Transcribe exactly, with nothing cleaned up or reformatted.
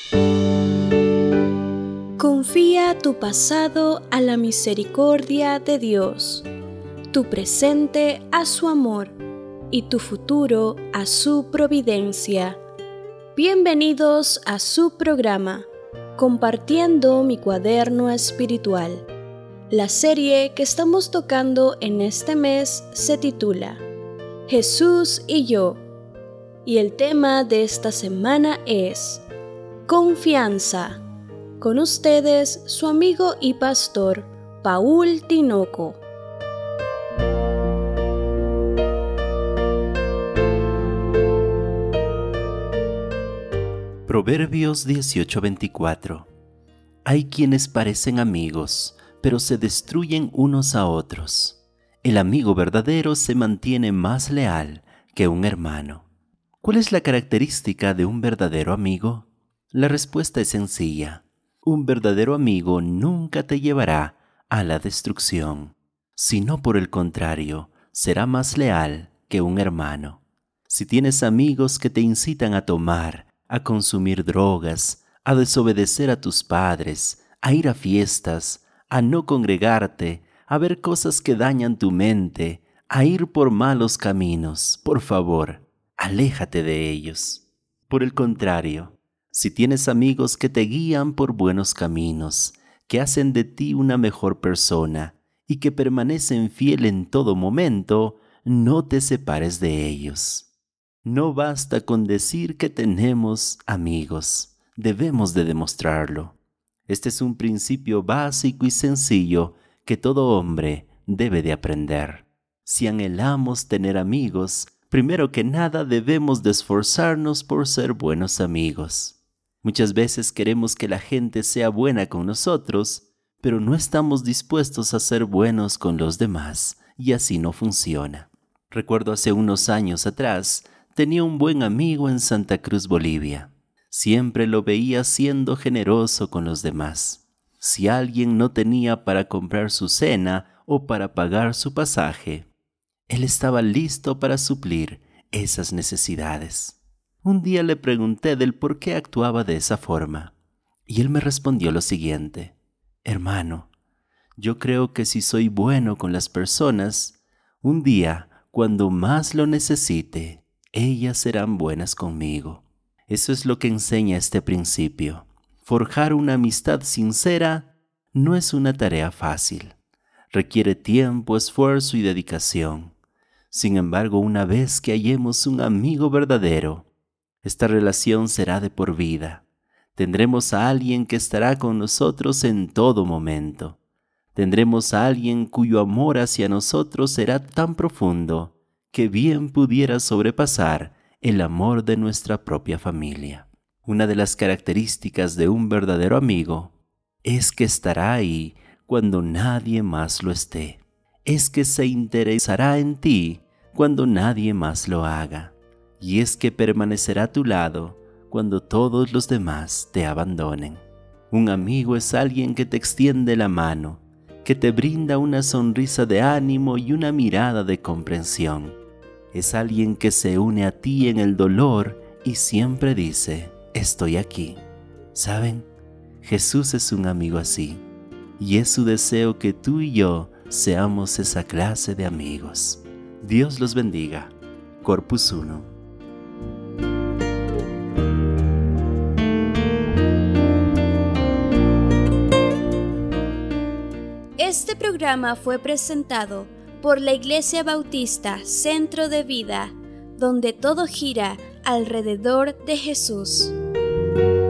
Confía tu pasado a la misericordia de Dios, tu presente a su amor y tu futuro a su providencia. Bienvenidos a su programa, Compartiendo mi cuaderno espiritual. La serie que estamos tocando en este mes se titula Jesús y yo, y el tema de esta semana es Confianza. Con ustedes, su amigo y pastor, Paul Tinoco. Proverbios dieciocho veinticuatro. Hay quienes parecen amigos, pero se destruyen unos a otros. El amigo verdadero se mantiene más leal que un hermano. ¿Cuál es la característica de un verdadero amigo? La respuesta es sencilla. Un verdadero amigo nunca te llevará a la destrucción, sino por el contrario, será más leal que un hermano. Si tienes amigos que te incitan a tomar, a consumir drogas, a desobedecer a tus padres, a ir a fiestas, a no congregarte, a ver cosas que dañan tu mente, a ir por malos caminos, por favor, aléjate de ellos. Por el contrario, si tienes amigos que te guían por buenos caminos, que hacen de ti una mejor persona y que permanecen fiel en todo momento, no te separes de ellos. No basta con decir que tenemos amigos, debemos de demostrarlo. Este es un principio básico y sencillo que todo hombre debe de aprender. Si anhelamos tener amigos, primero que nada debemos de esforzarnos por ser buenos amigos. Muchas veces queremos que la gente sea buena con nosotros, pero no estamos dispuestos a ser buenos con los demás, y así no funciona. Recuerdo hace unos años atrás, tenía un buen amigo en Santa Cruz, Bolivia. Siempre lo veía siendo generoso con los demás. Si alguien no tenía para comprar su cena o para pagar su pasaje, él estaba listo para suplir esas necesidades. Un día le pregunté del por qué actuaba de esa forma, y él me respondió lo siguiente: Hermano, yo creo que si soy bueno con las personas, un día, cuando más lo necesite, ellas serán buenas conmigo. Eso es lo que enseña este principio. Forjar una amistad sincera no es una tarea fácil. Requiere tiempo, esfuerzo y dedicación. Sin embargo, una vez que hallemos un amigo verdadero, esta relación será de por vida. Tendremos a alguien que estará con nosotros en todo momento. Tendremos a alguien cuyo amor hacia nosotros será tan profundo que bien pudiera sobrepasar el amor de nuestra propia familia. Una de las características de un verdadero amigo es que estará ahí cuando nadie más lo esté. Es que se interesará en ti cuando nadie más lo haga. Y es que permanecerá a tu lado cuando todos los demás te abandonen. Un amigo es alguien que te extiende la mano, que te brinda una sonrisa de ánimo y una mirada de comprensión. Es alguien que se une a ti en el dolor y siempre dice, estoy aquí. ¿Saben? Jesús es un amigo así, y es su deseo que tú y yo seamos esa clase de amigos. Dios los bendiga. Corpus Uno. Este programa fue presentado por la Iglesia Bautista Centro de Vida, donde todo gira alrededor de Jesús.